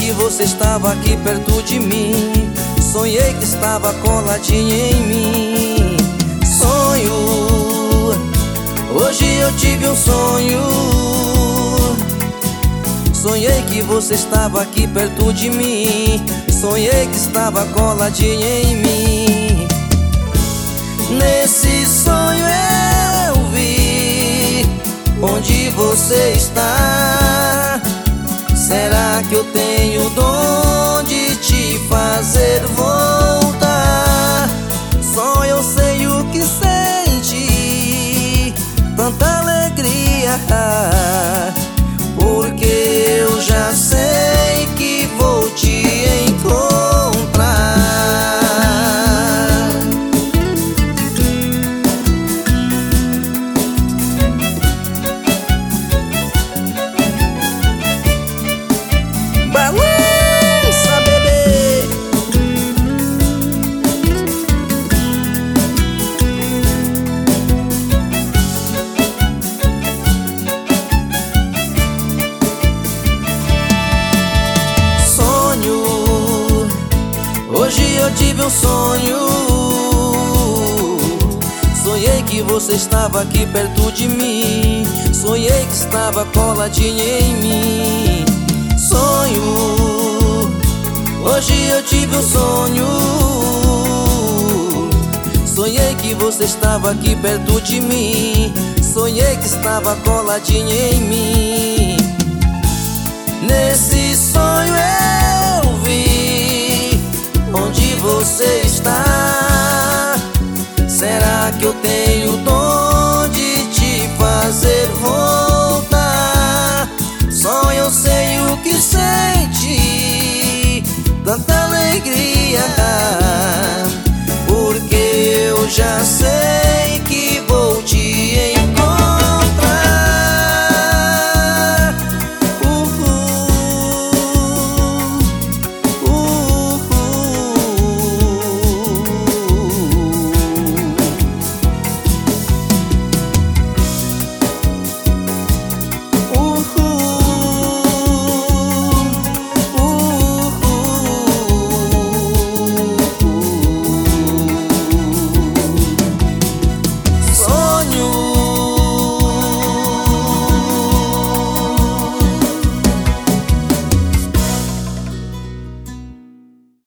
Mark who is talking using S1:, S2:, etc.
S1: que você estava aqui perto de mim. Sonhei que estava coladinha em mim. Sonho, hoje eu tive um sonho. Sonhei que você estava aqui perto de mim. Sonhei que estava coladinha em mim. Nesse sonho eu vi onde você está. Será que eu tenho o dom de te fazer voltar? Só eu sei o que sente tanta alegria, porque eu já sei que vou te encontrar. Balança, bebê! Sonho, hoje eu tive um sonho. Sonhei que você estava aqui perto de mim. Sonhei que estava coladinha em mim. Sonho, hoje eu tive um sonho. Sonhei que você estava aqui perto de mim. Sonhei que estava coladinha em mim. Nesse sonho eu vi onde você está. Será que eu tenho dom